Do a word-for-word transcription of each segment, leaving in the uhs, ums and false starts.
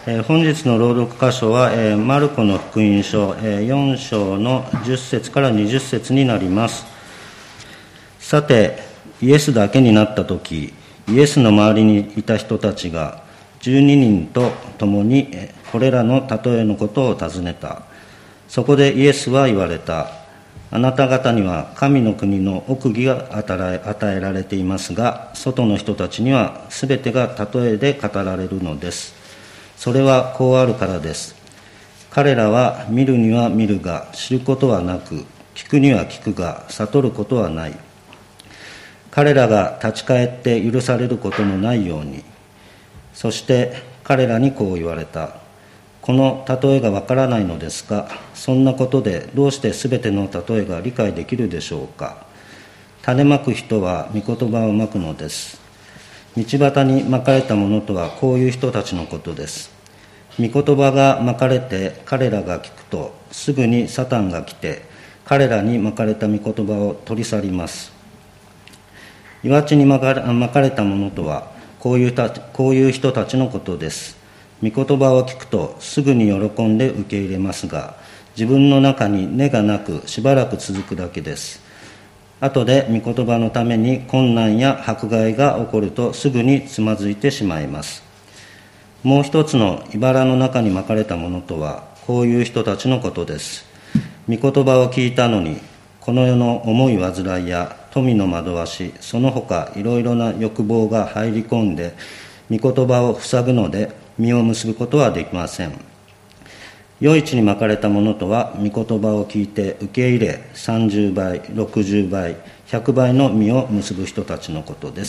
えー、本日の朗読箇所は、えー、マルコの福音書、えー、よん章のじゅっ節からにじゅっ節になります。さて、イエスだけになったとき、イエスの周りにいた人たちがじゅうににんと共にこれらの例えのことを尋ねた。そこでイエスは言われた。あなた方には神の国の奥義が与えられていますが、外の人たちにはすべてが例えで語られるのです。それはこうあるからです。彼らは見るには見るが知ることはなく、聞くには聞くが悟ることはない。彼らが立ち返って許されることのないように。そして彼らにこう言われた。この例えがわからないのですが、そんなことでどうしてすべての例えが理解できるでしょうか。種まく人は御言葉をまくのです。道端にまかれたものとはこういう人たちのことです。御言葉がまかれて彼らが聞くと、すぐにサタンが来て彼らにまかれた御言葉を取り去ります。岩地にまかれたものとはこういうたこういう人たちのことです。御言葉を聞くとすぐに喜んで受け入れますが、自分の中に根がなくしばらく続くだけです。後で御言葉のために困難や迫害が起こるとすぐにつまずいてしまいます。もう一つの茨の中にまかれたものとはこういう人たちのことです。御言葉を聞いたのに、この世の重い煩いや富の惑わし、その他いろいろな欲望が入り込んで御言葉を塞ぐので実を結ぶことはできません。余市にまかれたものとは、御言葉を聞いて受け入れ、さんじゅうばい、ろくじゅうばい、ひゃくばいの実を結ぶ人たちのことです。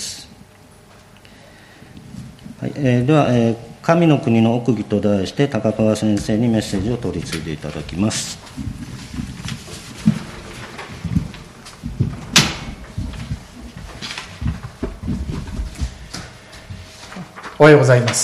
はい、えー、では、えー、神の国の奥義と題して高川先生にメッセージを取り次いでいただきます。 おはようございます。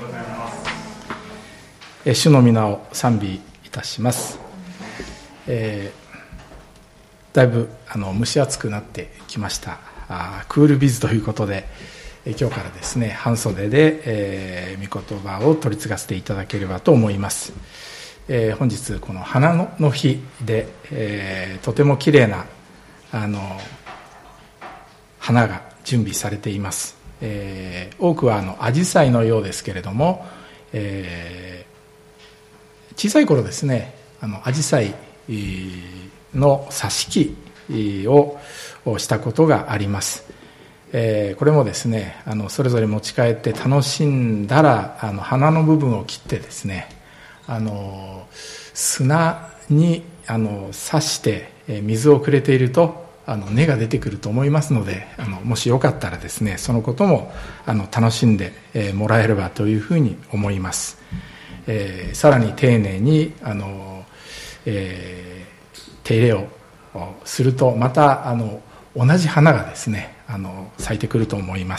主の皆を賛美いたします。えー、だいぶあの蒸し暑くなってきました。あクールビズということで、え今日からですね半袖で、えー、御言葉を取り継がせていただければと思います。えー、本日この花の日で、えー、とてもきれいなあの花が準備されています。えー、多くはあのアジサイのようですけれども、えー小さい頃ですね、あのアジサイの挿し木をしたことがあります。えー、これもですね、あのそれぞれ持ち帰って楽しんだら、あの花の部分を切ってですね、あの砂にあの挿して水をくれているとあの根が出てくると思いますので、あのもしよかったらですね、そのこともあの楽しんでもらえればというふうに思います。えー、さらに丁寧にあの、えー、手入れをするとまたあの同じ花がですねあの咲いてくると思います。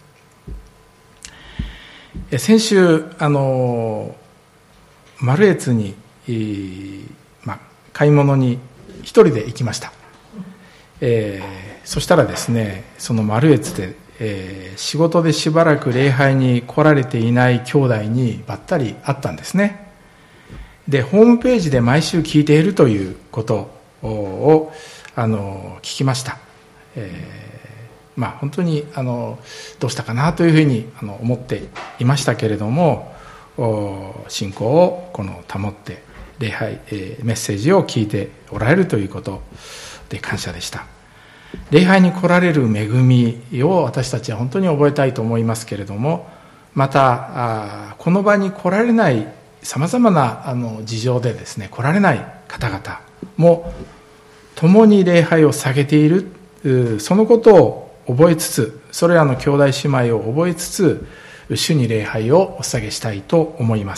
え先週あのマルエツに、えーま、買い物に一人で行きました。えー、そしたらですね、そのマルエツでえー、仕事でしばらく礼拝に来られていない兄弟にばったり会ったんですね。でホームページで毎週聞いているということをあの聞きました。えー、まあ本当にあのどうしたかなというふうにあの思っていましたけれども、信仰をこの保って礼拝、えー、メッセージを聞いておられるということで感謝でした。礼拝に来られる恵みを私たちは本当に覚えたいと思いますけれども、またこの場に来られないさまざまなあの事情でですね来られない方々も共に礼拝を捧げている、そのことを覚えつつ、それらの兄弟姉妹を覚えつつ主に礼拝をお捧げしたいと思います。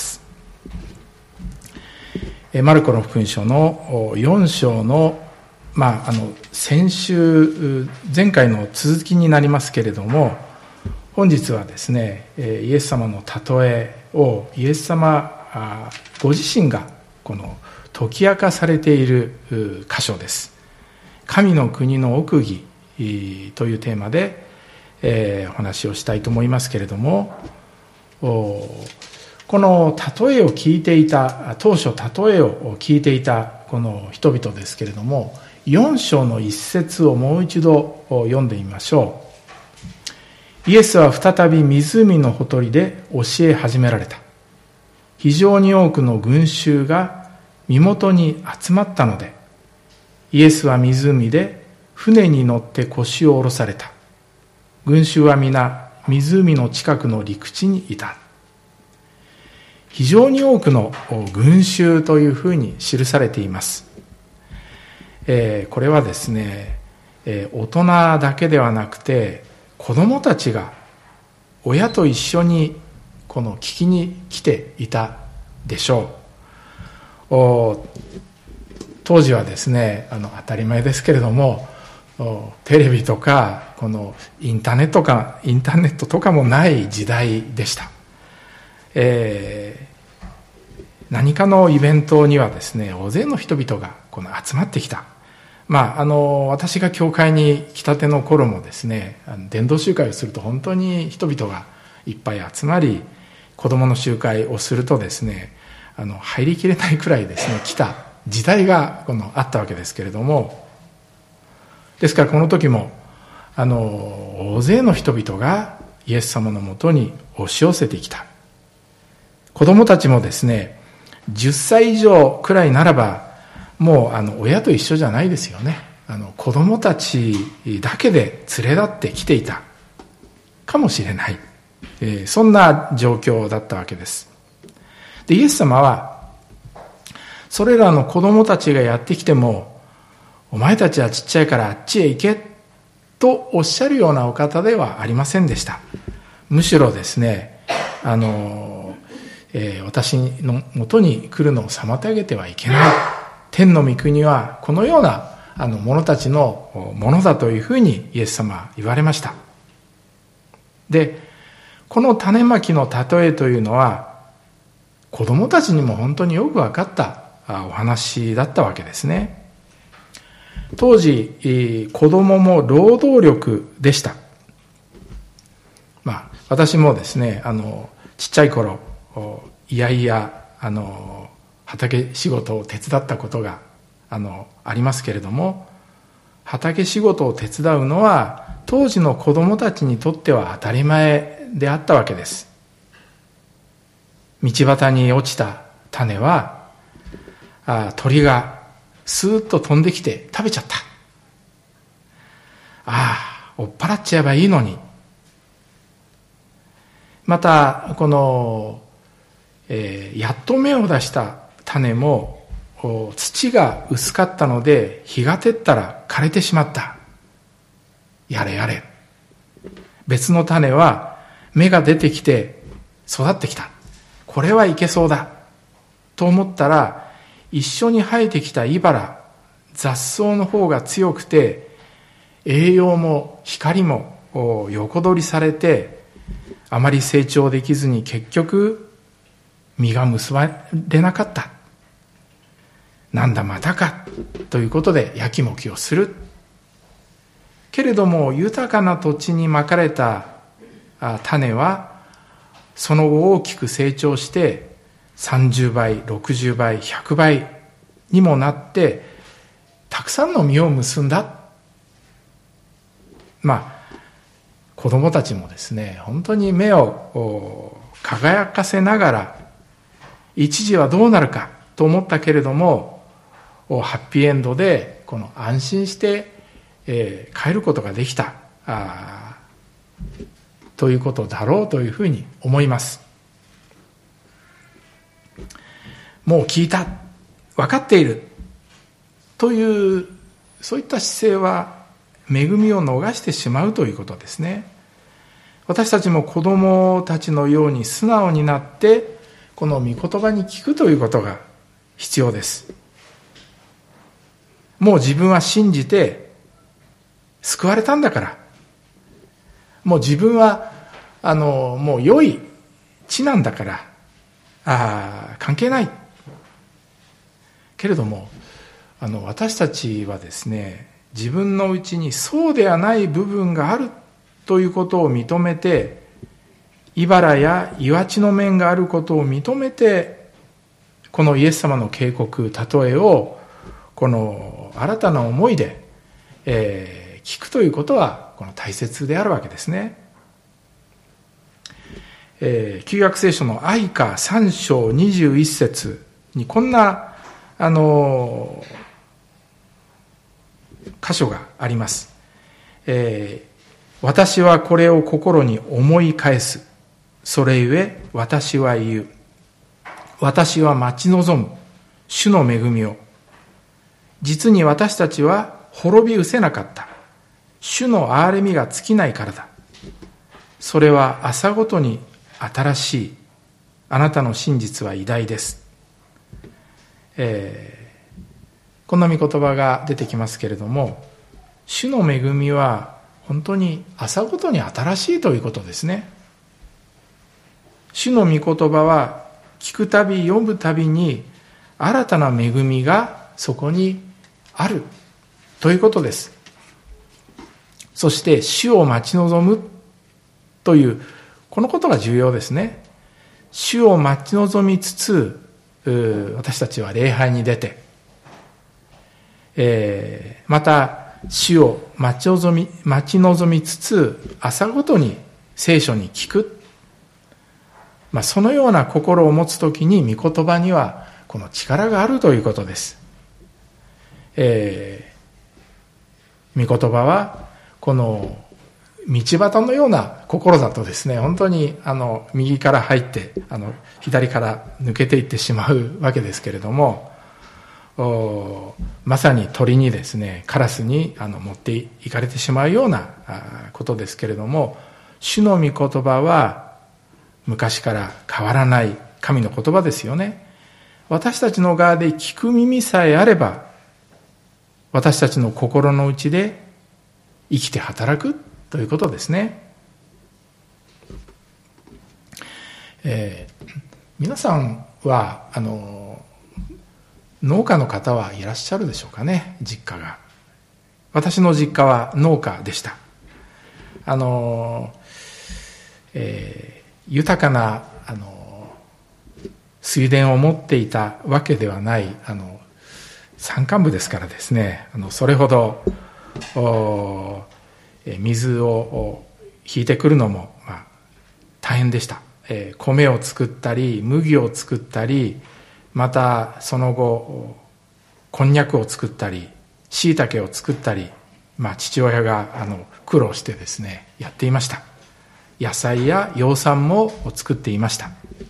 マルコの福音書のよん章のまあ、あの先週前回の続きになりますけれども、本日はですねイエス様の例えをイエス様ご自身がこの解き明かされている箇所です。神の国の奥義というテーマで、えー、お話をしたいと思いますけれども、ここの例えを聞いていた、当初例えを聞いていたこの人々ですけれども、よん章の一節をもう一度読んでみましょう。イエスは再び湖のほとりで教え始められた。非常に多くの群衆が身元に集まったので、イエスは湖で船に乗って腰を下ろされた。群衆は皆湖の近くの陸地にいた。非常に多くの群衆というふうに記されています。えー、これはですね、えー、大人だけではなくて子供たちが親と一緒にこの聞きに来ていたでしょう。お当時はですね、あの当たり前ですけれども、テレビとかこのインターネットかインターネットとかもない時代でした。えー何かのイベントにはですね、大勢の人々がこの集まってきた。まあ、あの私が教会に来たての頃もですね、伝道集会をすると本当に人々がいっぱい集まり、子どもの集会をするとですね、あの入りきれないくらいですね来た時代がこのあったわけですけれども、ですからこの時もあの大勢の人々がイエス様のもとに押し寄せてきた。子どもたちもですね、じゅっさい以上くらいならばもうあの親と一緒じゃないですよね。あの子供たちだけで連れ立ってきていたかもしれない、えー、そんな状況だったわけです。でイエス様はそれらの子供たちがやってきても、お前たちはちっちゃいからあっちへ行けとおっしゃるようなお方ではありませんでした。むしろですね、あのえー、私のもとに来るのを妨げてはいけない。天の御国はこのようなあの者たちのものだというふうにイエス様は言われました。で、この種まきの例えというのは子供たちにも本当によく分かったお話だったわけですね。当時子供も労働力でした。まあ私もですね、あのちっちゃい頃いやいやあの畑仕事を手伝ったことがあのありますけれども、畑仕事を手伝うのは当時の子どもたちにとっては当たり前であったわけです。道端に落ちた種はあ鳥がスーッと飛んできて食べちゃった。ああ追っ払っちゃえばいいのに。またこのえー、やっと芽を出した種も土が薄かったので日が照ったら枯れてしまった。やれやれ。別の種は芽が出てきて育ってきた。これはいけそうだと思ったら、一緒に生えてきた茨、雑草の方が強くて栄養も光も横取りされてあまり成長できずに結局実が結ばれなかった。なんだまたかということでやきもきをする。けれども豊かな土地にまかれた種はその後大きく成長してさんじゅうばい、ろくじゅうばい、ひゃくばいにもなってたくさんの実を結んだ。まあ子供たちもですね、本当に目を輝かせながら一時はどうなるかと思ったけれども、ハッピーエンドでこの安心して、えー、帰ることができたあということだろうというふうに思います。もう聞いた、分かっているというそういった姿勢は恵みを逃してしまうということですね。私たちも子供たちのように素直になってこの御言葉に聞くということが必要です。もう自分は信じて救われたんだから、もう自分はあのもう良い地なんだからあ関係ない。けれどもあの私たちはですね、自分のうちにそうではない部分があるということを認めて茨や岩地の面があることを認めて、このイエス様の警告、例えをこの新たな思いで、えー、聞くということはこの大切であるわけですね。えー、旧約聖書の愛歌さん章にじゅういち節にこんなあのー、箇所があります。えー、私はこれを心に思い返す。それゆえ私は言う。私は待ち望む主の恵みを。実に私たちは滅び失せなかった。主の憐れみが尽きないからだ。それは朝ごとに新しい。あなたの真実は偉大です。えー、こんな御言葉が出てきますけれども、主の恵みは本当に朝ごとに新しいということですね。主の御言葉は聞くたび読むたびに新たな恵みがそこにあるということです。そして主を待ち望むというこのことが重要ですね。主を待ち望みつつ私たちは礼拝に出て、えー、また主を待ち望み待ち望みつつ朝ごとに聖書に聞く、まあ、そのような心を持つときに御言葉にはこの力があるということです。えー、御言葉はこの道端のような心だとですね、本当にあの右から入ってあの左から抜けていってしまうわけですけれども、まさに鳥にですね、カラスにあの持っていかれてしまうようなことですけれども、主の御言葉は昔から変わらない神の言葉ですよね。私たちの側で聞く耳さえあれば、私たちの心の内で生きて働くということですね。えー、皆さんはあの農家の方はいらっしゃるでしょうかね、実家が。私の実家は農家でした。あの、えー、豊かなあの水田を持っていたわけではないあの山間部ですからですね、あのそれほど水を引いてくるのも、まあ、大変でした。えー、米を作ったり麦を作ったり、またその後こんにゃくを作ったり椎茸を作ったり、まあ、父親があの苦労してですねやっていました。野菜や養蚕も作っていました。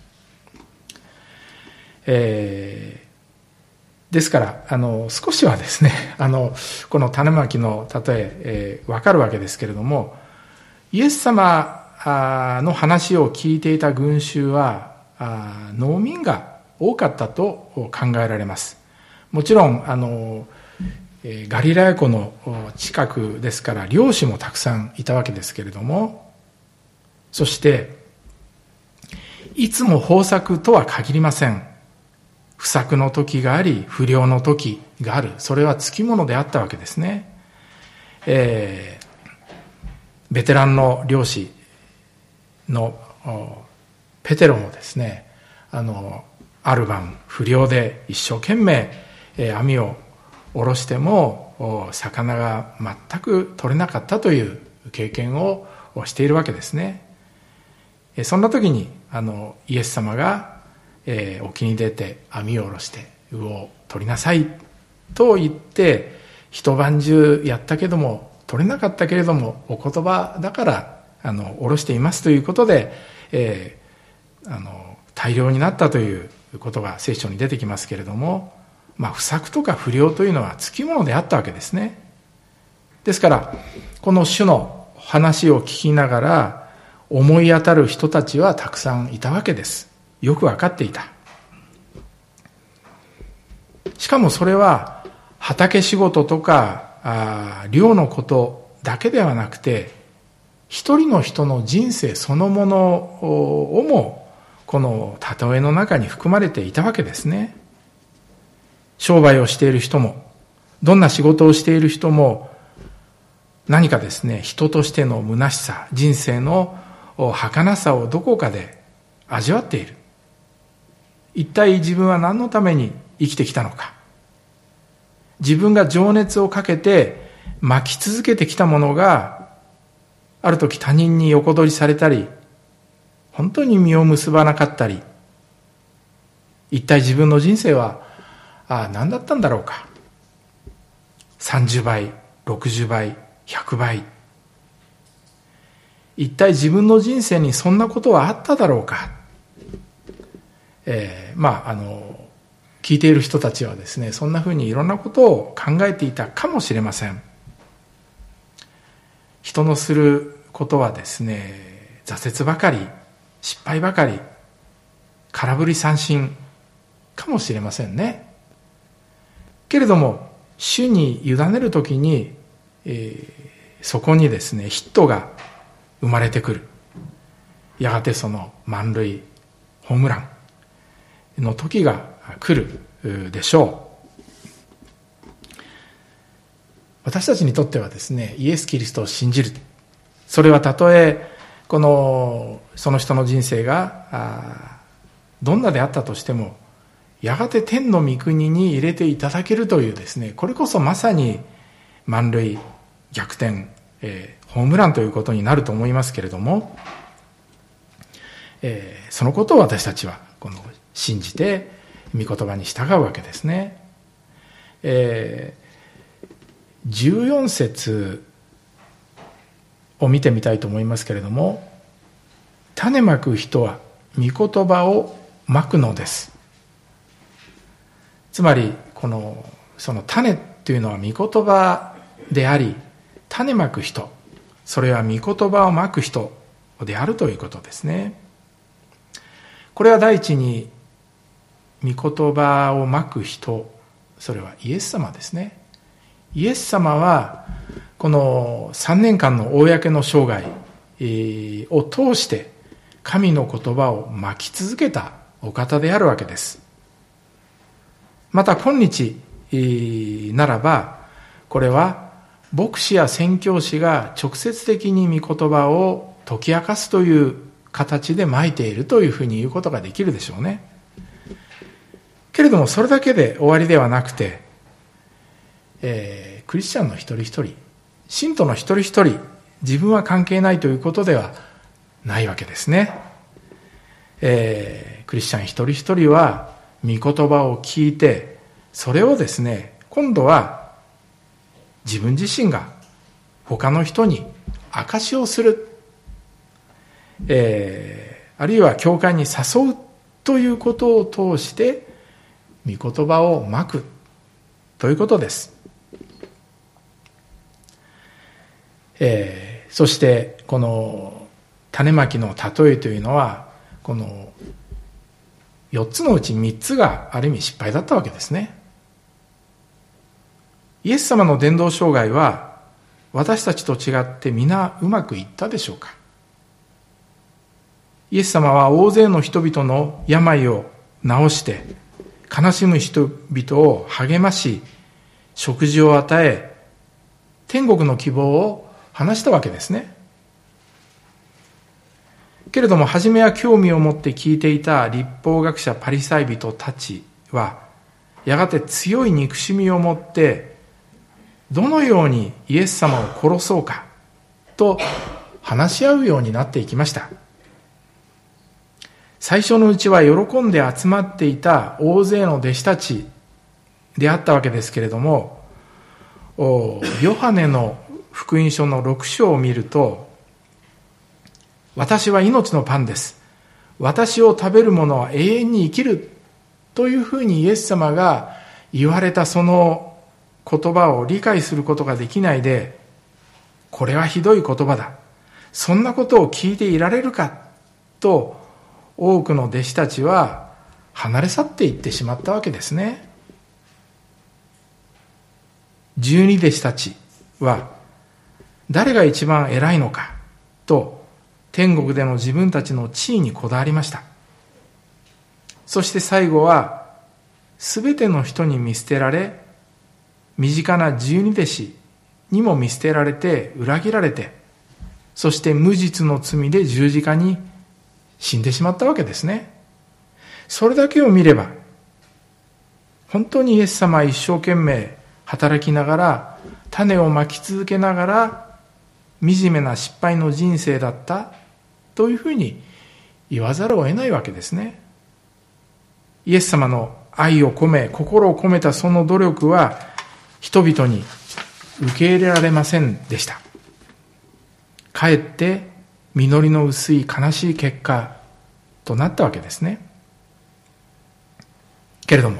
えー、ですからあの少しはですねあのこの種まきの例ええー、分かるわけですけれども、イエス様の話を聞いていた群衆は農民が多かったと考えられます。もちろんあのガリラヤ湖の近くですから漁師もたくさんいたわけですけれども、そしていつも豊作とは限りません。不作の時があり不良の時がある。それはつきものであったわけですね。えー、ベテランの漁師のペテロもですね、あのある晩不良で一生懸命網を下ろしても魚が全く取れなかったという経験をしているわけですね。そんな時にあのイエス様が、えー、沖に出て網を下ろして魚を取りなさいと言って、一晩中やったけども取れなかったけれどもお言葉だからあの下ろしていますということで、えー、あの大量になったということが聖書に出てきますけれども、まあ、不作とか不良というのはつきものであったわけですね。ですからこの主の話を聞きながら思い当たる人たちはたくさんいたわけです。よく分かっていた。しかもそれは畑仕事とかあ漁のことだけではなくて、一人の人の人生そのものをもこの例えの中に含まれていたわけですね。商売をしている人も、どんな仕事をしている人も、何かですね、人としての虚しさ、人生の儚さをどこかで味わっている。一体自分は何のために生きてきたのか。自分が情熱をかけて巻き続けてきたものが、ある時他人に横取りされたり、本当に実を結ばなかったり、一体自分の人生は、ああ、何だったんだろうか。さんじゅうばい、ろくじゅうばい、ひゃくばい。一体自分の人生にそんなことはあっただろうか。えー、まあ、あの、聞いている人たちはですね、そんなふうにいろんなことを考えていたかもしれません。人のすることはですね、挫折ばかり、失敗ばかり、空振り三振かもしれませんね。けれども、主に委ねるときに、えー、そこにですね、ヒットが生まれてくる。やがてその満塁、ホームランの時が来るでしょう。私たちにとってはですね、イエス・キリストを信じる。それはたとえ、この、その人の人生が、どんなであったとしても、やがて天の御国に入れていただけるというですね、これこそまさに満塁、逆転、えー、ホームランということになると思いますけれども、えー、そのことを私たちはこの信じて御言葉に従うわけですね。えー、じゅうよん節を見てみたいと思いますけれども、種まく人は御言葉をまくのです。つまりこのその種というのは御言葉であり、種まく人、それは御言葉をまく人であるということですね。これは第一に御言葉をまく人、それはイエス様ですね。イエス様はこのさんねんかんの公の生涯を通して神の言葉をまき続けたお方であるわけです。また今日ならば、これは牧師や宣教師が直接的に御言葉を解き明かすという形でまいているというふうに言うことができるでしょうね。けれどもそれだけで終わりではなくて、えー、クリスチャンの一人一人、信徒の一人一人、自分は関係ないということではないわけですね。えー、クリスチャン一人一人は御言葉を聞いて、それをですね、今度は自分自身が他の人に証しをする、えー、あるいは教会に誘うということを通して御言葉をまくということです。えー、そしてこの種まきの例えというのは、このよっつのうちみっつがある意味失敗だったわけですね。イエス様の伝道生涯は私たちと違って皆うまくいったでしょうか。イエス様は大勢の人々の病を治して、悲しむ人々を励まし、食事を与え、天国の希望を話したわけですね。けれども初めは興味を持って聞いていた律法学者パリサイ人たちは、やがて強い憎しみを持ってどのようにイエス様を殺そうかと話し合うようになっていきました。最初のうちは喜んで集まっていた大勢の弟子たちであったわけですけれども、ヨハネの福音書のろく章を見ると、私は命のパンです。私を食べる者は永遠に生きるというふうにイエス様が言われたその言葉を理解することができないで、これはひどい言葉だ、そんなことを聞いていられるかと多くの弟子たちは離れ去っていってしまったわけですね。十二弟子たちは誰が一番偉いのかと天国での自分たちの地位にこだわりました。そして最後はすべての人に見捨てられ、身近な十二弟子にも見捨てられて裏切られて、 そして無実の罪で十字架に死んでしまったわけですね。それだけを見れば、本当にイエス様は一生懸命働きながら、種をまき続けながら、惨めな失敗の人生だったというふうに言わざるを得ないわけですね。イエス様の愛を込め、心を込めたその努力は、人々に受け入れられませんでした。かえって実りの薄い悲しい結果となったわけですね。けれども、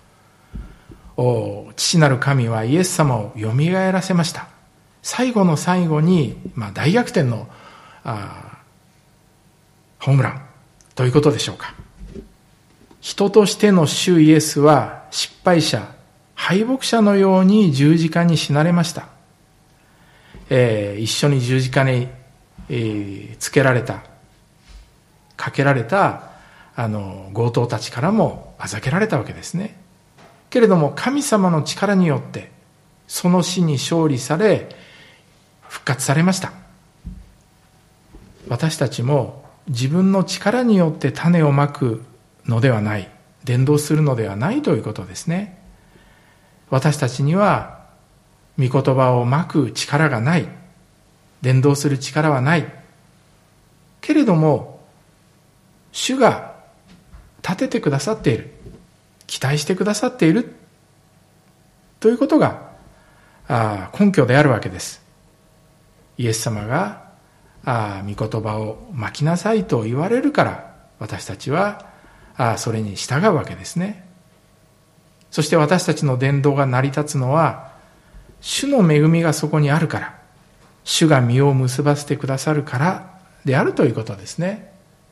お父なる神はイエス様をよみがえらせました。最後の最後に、まあ、大逆転のあホームランということでしょうか。人としての主イエスは失敗者、敗北者のように十字架に死なれました。えー、一緒に十字架に、えー、つけられた、かけられたあの強盗たちからもあざけられたわけですね。けれども神様の力によってその死に勝利され復活されました。私たちも自分の力によって種をまくのではない、伝道するのではないということですね。私たちには御言葉をまく力がない、伝道する力はない。けれども主が立ててくださっている、期待してくださっているということがあ根拠であるわけです。イエス様があ御言葉をまきなさいと言われるから私たちはあそれに従うわけですね。そして私たちの伝道が成り立つのは主の恵みがそこにあるから、主が実を結ばせてくださるからであるということですね。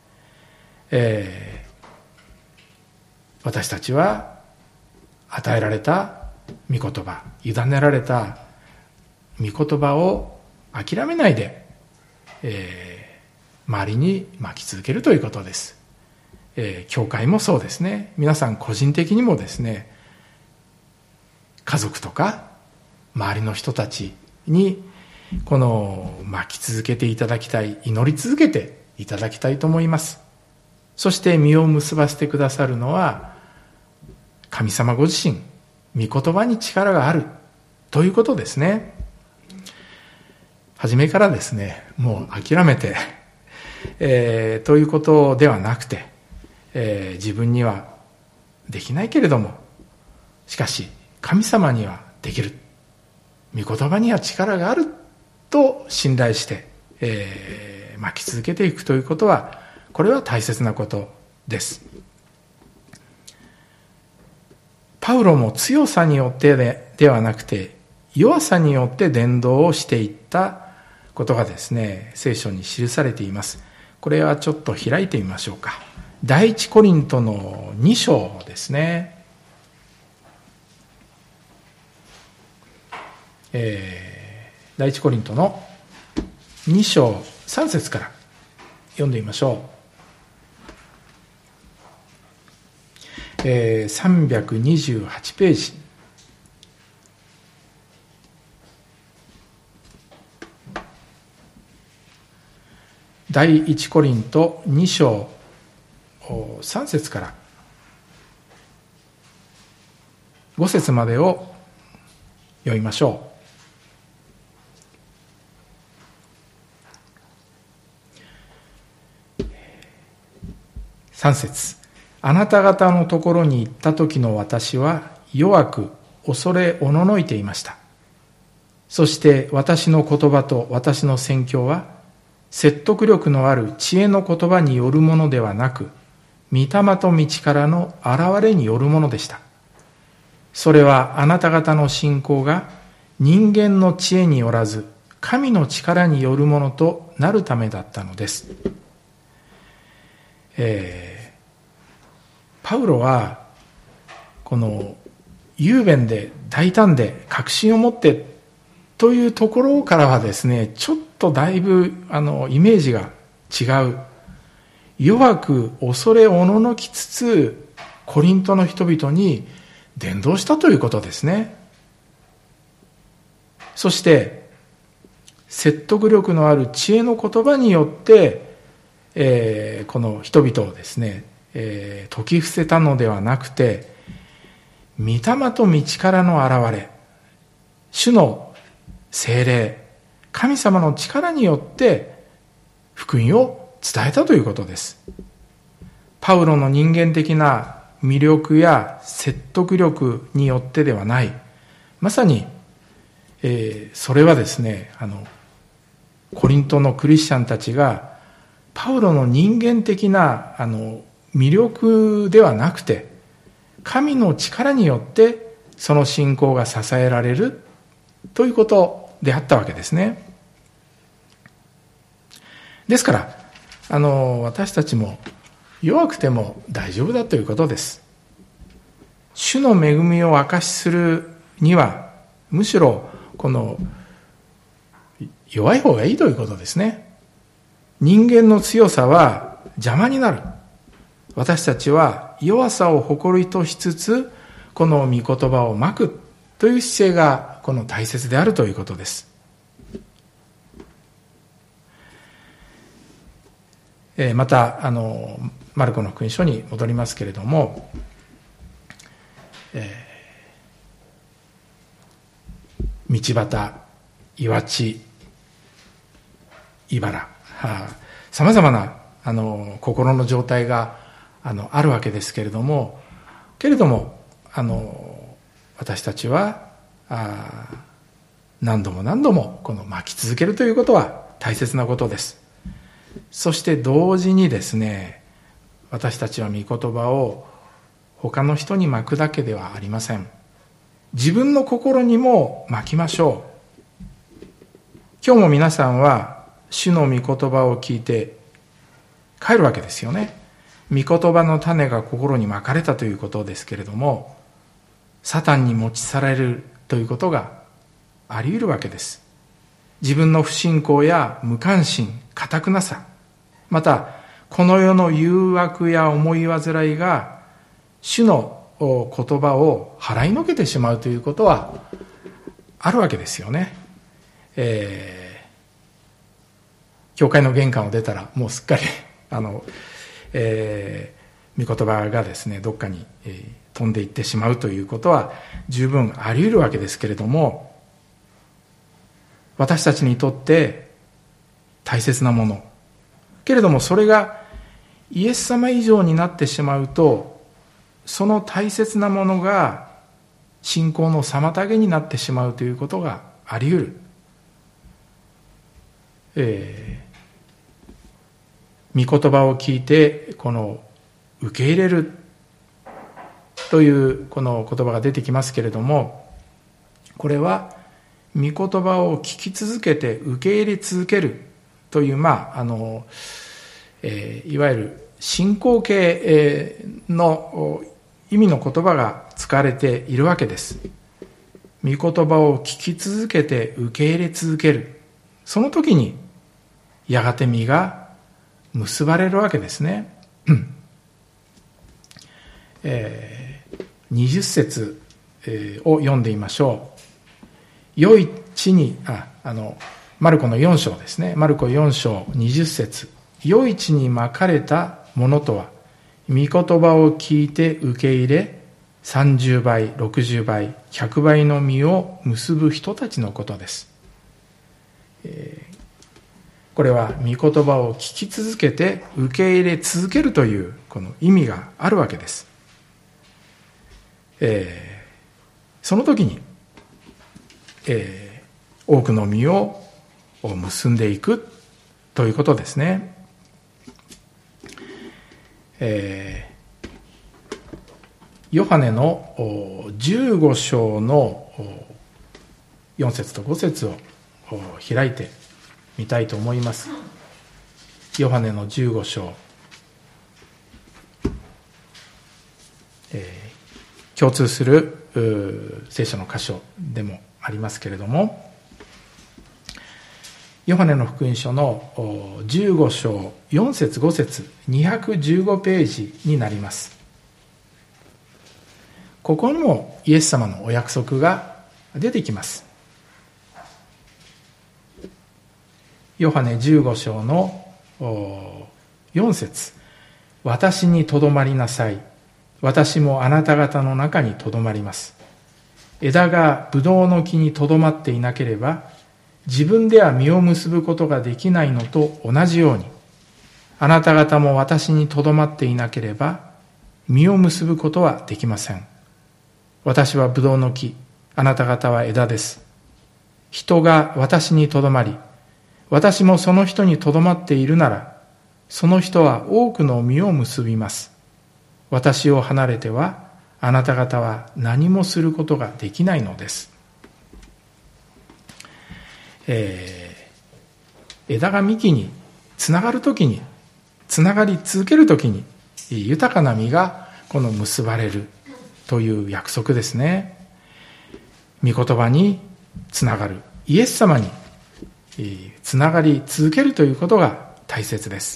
えー、私たちは与えられた御言葉、委ねられた御言葉を諦めないで、えー、周りにまき続けるということです。えー、教会もそうですね。皆さん個人的にもですね、家族とか周りの人たちにこのまき続けていただきたい、祈り続けていただきたいと思います。そして実を結ばせてくださるのは神様ご自身、御言葉に力があるということですね。初めからですね、もう諦めて、えー、ということではなくて、えー、自分にはできないけれども、しかし神様にはできる、御言葉には力があると信頼して、えー、まき続けていくということは、これは大切なことです。パウロも強さによって で, ではなくて弱さによって伝道をしていったことがですね、聖書に記されています。これはちょっと開いてみましょうか。第一コリントのに章ですね。えー、第一コリントのに章さん節から読んでみましょう。えー、さんびゃくにじゅうはちページ。第一コリントに章さん節からご節までを読みましょう。さん節。あなた方のところに行った時の私は弱く恐れおののいていました。そして私の言葉と私の宣教は説得力のある知恵の言葉によるものではなく、御霊と道からの現れによるものでした。それはあなた方の信仰が人間の知恵によらず神の力によるものとなるためだったのです。えーパウロはこの雄弁で大胆で確信を持ってというところからはですね、ちょっとだいぶあのイメージが違う。弱く恐れおののきつつコリントの人々に伝道したということですね。そして説得力のある知恵の言葉によって、えー、この人々をですね、えー、説き伏せたのではなくて、御霊と御力の現れ、主の聖霊、神様の力によって福音を伝えたということです。パウロの人間的な魅力や説得力によってではない。まさに、えー、それはですね、あの、コリントのクリスチャンたちが、パウロの人間的な、あの、魅力ではなくて、神の力によってその信仰が支えられるということであったわけですね。ですから、あの、私たちも弱くても大丈夫だということです。主の恵みを証しするには、むしろこの弱い方がいいということですね。人間の強さは邪魔になる。私たちは弱さを誇りとしつつ、この御言葉をまくという姿勢がこの大切であるということです。えー、また、あの、マルコの福音書に戻りますけれども、えー、道端、岩地、茨、さまざまなあの心の状態があのあるわけですけれども、けれどもあの私たちはあ何度も何度もこの巻き続けるということは大切なことです。そして同時にですね、私たちは御言葉を他の人に巻くだけではありません。自分の心にも巻きましょう。今日も皆さんは主の御言葉を聞いて帰るわけですよね。御言葉の種が心に巻かれたということですけれども、サタンに持ち去られるということがあり得るわけです。自分の不信仰や無関心、堅くなさ、またこの世の誘惑や思い煩いが主の言葉を払いのけてしまうということはあるわけですよね。えー、教会の玄関を出たらもうすっかりあの、えー、御言葉がですねどっかに、えー、飛んでいってしまうということは十分あり得るわけですけれども、私たちにとって大切なものけれども、それがイエス様以上になってしまうと、その大切なものが信仰の妨げになってしまうということがあり得る。えー、御言葉を聞いてこの受け入れるというこの言葉が出てきますけれども、これは御言葉を聞き続けて受け入れ続けるという、まああの、えー、いわゆる信仰系の意味の言葉が使われているわけです。御言葉を聞き続けて受け入れ続ける。その時にやがて実が結ばれるわけですね。えー、にじゅっ節を読んでみましょう。良い地に、あ、あの、マルコのよん章ですね。マルコよん章にじゅっ節。良い地にまかれたものとは、御言葉を聞いて受け入れ、さんじゅうばい、ろくじゅうばい、ひゃくばいの実を結ぶ人たちのことです。えー、これは御言葉を聞き続けて受け入れ続けるというこの意味があるわけです。えー、その時に、えー、多くの実を結んでいくということですね。えー、ヨハネのじゅうご章のよん節とご節を開いてみたいと思います。ヨハネのじゅうご章、えー、共通する聖書の箇所でもありますけれども、ヨハネの福音書のじゅうご章よん節ご節にひゃくじゅうごページになります。ここにもイエス様のお約束が出てきます。 ヨハネじゅうご章のよん節、私にとどまりなさい。私もあなた方の中にとどまります。枝がブドウの木にとどまっていなければ、自分では実を結ぶことができないのと同じように、あなた方も私にとどまっていなければ、実を結ぶことはできません。私はブドウの木、あなた方は枝です。人が私にとどまり、私もその人にとどまっているなら、その人は多くの実を結びます。私を離れては、あなた方は何もすることができないのです。えー、枝が幹につながるときに、つながり続けるときに、豊かな実がこの結ばれるという約束ですね。御言葉につながる、イエス様につながり続けるということが大切です。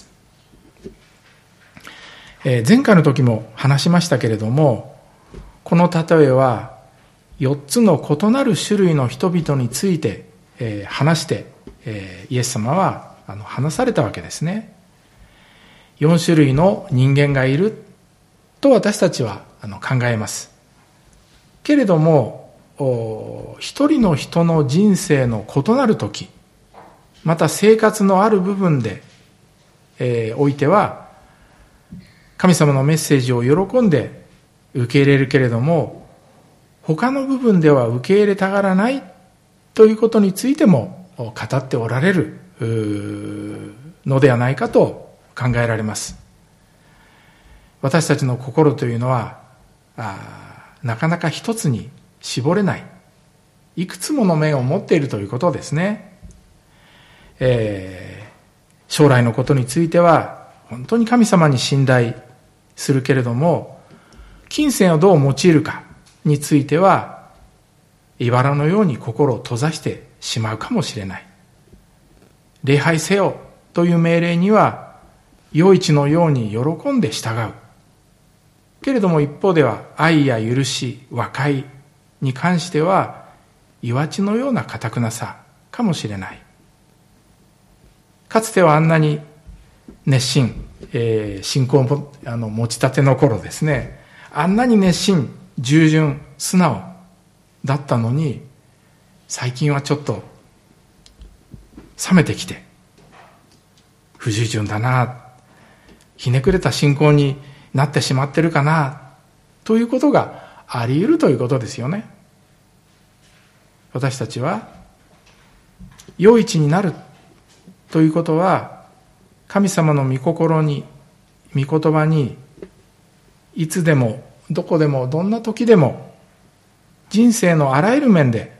前回の時も話しましたけれども、この例えはよっつの異なる種類の人々について話してイエス様は話されたわけですね。よん種類の人間がいると私たちは考えます。けれども、一人の人の人生の異なる時、また生活のある部分で、えー、おいては、神様のメッセージを喜んで受け入れるけれども、他の部分では受け入れたがらないということについても語っておられるのではないかと考えられます。私たちの心というのは、あなかなか一つに絞れない、いくつもの面を持っているということですね。えー、将来のことについては本当に神様に信頼するけれども、金銭をどう用いるかについては茨のように心を閉ざしてしまうかもしれない。礼拝せよという命令には余市のように喜んで従うけれども、一方では愛や許し、和解に関しては岩地のような堅くなさかもしれない。かつてはあんなに熱心、えー、信仰もあの持ちたての頃ですね、あんなに熱心、従順、素直だったのに、最近はちょっと冷めてきて不従順だな、ひねくれた信仰になってしまってるかなということがあり得るということですよね。私たちは良い地になるということは、神様の御心に、御言葉にいつでもどこでもどんな時でも人生のあらゆる面で、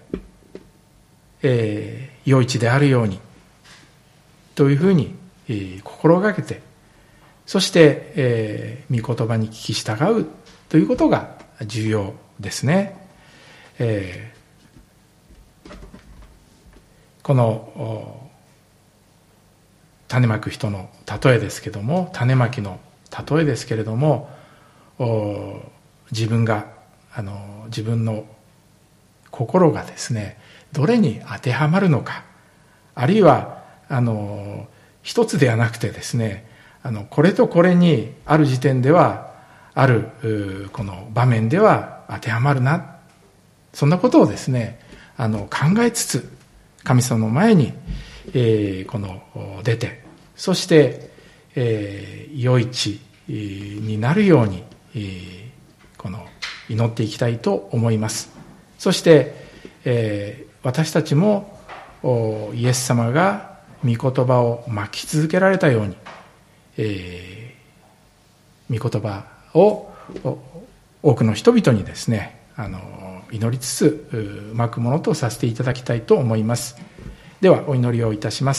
えー、良い地であるようにというふうに、えー、心がけて、そして、えー、御言葉に聞き従うということが重要ですね。えー、この種まく人の例えですけども、種まきの例えですけれども、自分があの自分の心がですね、どれに当てはまるのか、あるいはあの一つではなくてですね、あのこれとこれにある時点ではあるこの場面では当てはまるな、そんなことをですね、あの考えつつ神様の前に、えー、この出て、そして、えー、良い地になるように、えー、この祈っていきたいと思います。そして、えー、私たちもイエス様が御言葉を巻き続けられたように、えー、御言葉を多くの人々にですね、あの祈りつつ巻くものとさせていただきたいと思います。ではお祈りをいたします。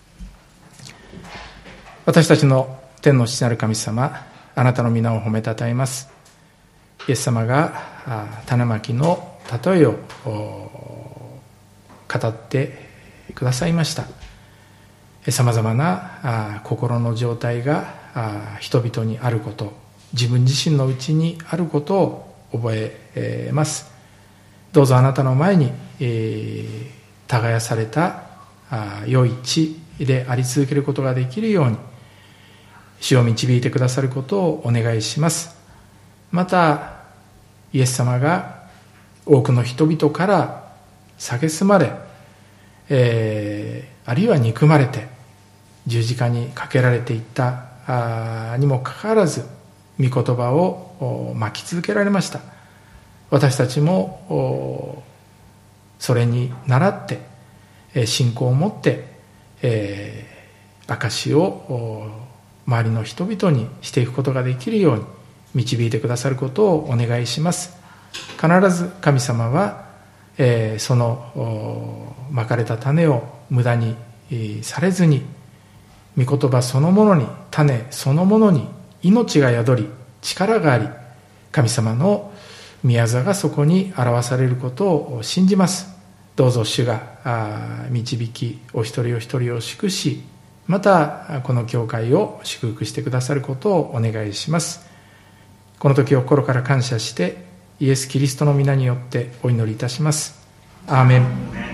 私たちの天の父なる神様、あなたの皆を褒めたたえます。イエス様が種まきの例えを語ってくださいました。さまざまな心の状態が人々にあること、自分自身のうちにあることを覚えます。どうぞあなたの前に耕された良い地であり続けることができるように、主を導いてくださることをお願いします。また、イエス様が多くの人々から蔑まれ、えー、あるいは憎まれて十字架にかけられていったにもかかわらず、御言葉を巻き続けられました。私たちもそれに倣って信仰を持って、えー、証を周りの人々にしていくことができるように導いてくださることをお願いします。必ず神様は、えー、そのまかれた種を無駄にされずに、御言葉そのものに、種そのものに命が宿り、力があり、神様の御業がそこに表されることを信じます。どうぞ主が導き、お一人お一人を祝し、またこの教会を祝福してくださることをお願いします。この時を心から感謝して、イエス・キリストの皆によってお祈りいたします。アーメン。